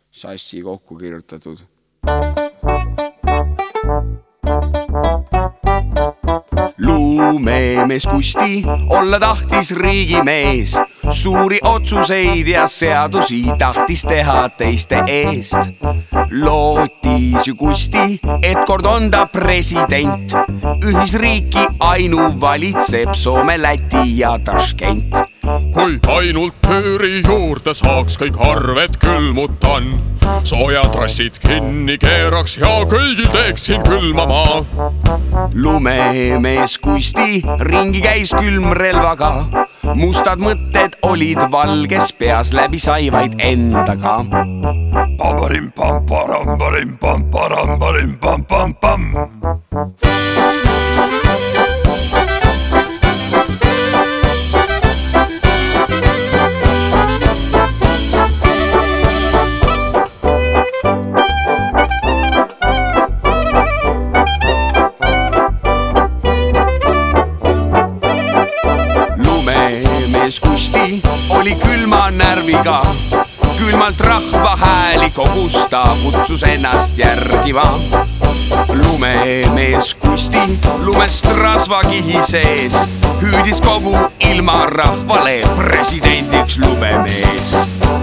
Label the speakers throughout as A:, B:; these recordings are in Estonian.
A: sassi kokku kirjutatud. Lumemees Kusti olla tahtis riigimees, suuri otsuseid ja seadusi tahtis teha teiste eest. Lootis ju Kusti, et kord on ta president, ühisriiki ainu valitseb Soome, Läti ja Taškent.
B: Kui ainult pööri juurde saaks, kõik arved külmutan, soojatrassid kinni keeraks ja kõigil teeksin külmama.
A: Lumemees Kusti ringi käis külmrelvaga, mustad mõtted olid valges peas, läbi sai vaid endaga.
B: Pamparim pam param parim pam param parim pam pam pam.
A: Kusti oli külma närviga, külmalt rahva hääli kogus, ta kutsus ennast järgima. Lumemees Kusti lumest rasvakihi sees hüüdis kogu ilma rahvale presidendiks lumemees.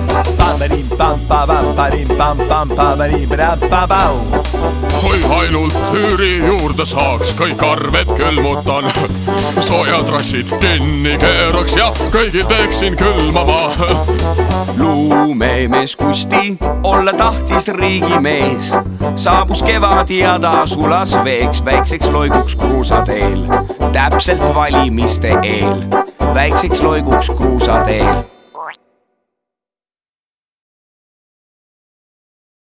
B: Kui ainult tüüri juurde saaks, kõik arved külmutan, soojatrassid kinni keeraks ja kõigil teeksin külmama.
A: Lumemees Kusti olla tahtis riigimees, saabus kevad ja ta sulas veeks väikseks loiguks kruusateel, täpselt valimiste eel, väikseks loiguks kruusateel.